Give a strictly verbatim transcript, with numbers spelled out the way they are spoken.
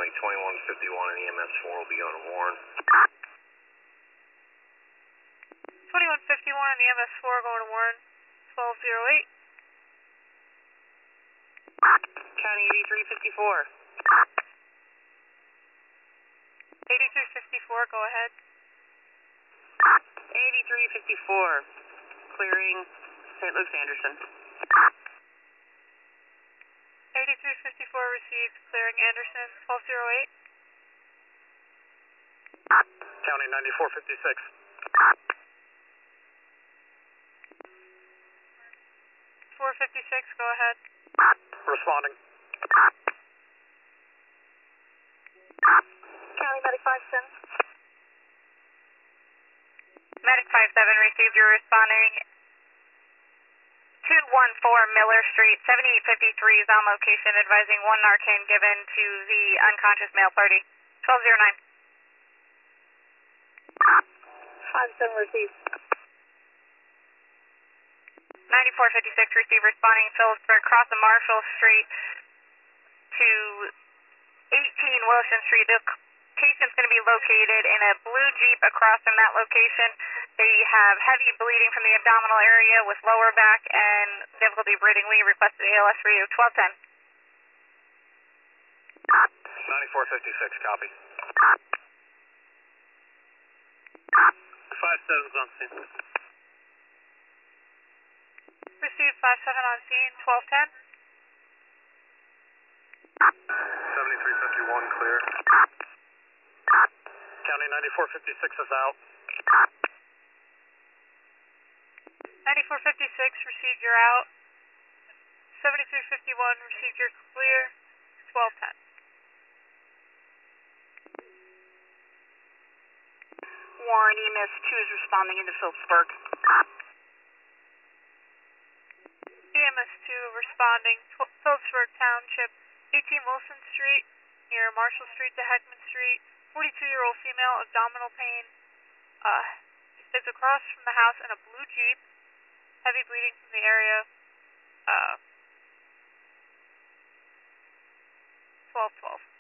County, twenty-one fifty-one and E M S four will be going to Warren. twenty-one fifty-one and E M S four going to Warren, twelve oh eight. County eighty-three fifty-four. eighty-three fifty-four, go ahead. eighty-three fifty-four, clearing Saint Luke's Anderson. eighty-three fifty-four received, clearing Anderson, twelve oh eight. County ninety-four fifty-six. four fifty-six, go ahead. Responding. County Medic five seven. Medic five seven received, you're responding. two one four Miller Street, seventy-eight fifty-three is on location, advising one Narcan given to the unconscious male party. twelve oh nine. five seven received. ninety-four fifty-six received, responding Phillipsburg, crossing Marshall Street to eighteen Wilson Street. The patient's going to be located in a blue Jeep across from that location. They have heavy bleeding from the abdominal area with lower back and difficulty breathing. We requested A L S radio twelve ten. ninety-four fifty-six, copy. five seven's on scene. Received five seven on scene, twelve ten. seventy-three fifty-one, clear. County ninety-four fifty-six is out. ninety-four fifty-six received, you're out. seventy-three fifty-one received, you're clear, twelve ten. Warren E M S two is responding into Phillipsburg. E M S two responding, Phillipsburg Township, eighteen Wilson Street, near Marshall Street to Heckman Street. forty-two-year-old female, abdominal pain, uh, is across from the house in a blue Jeep, heavy bleeding from the area, uh, twelve twelve.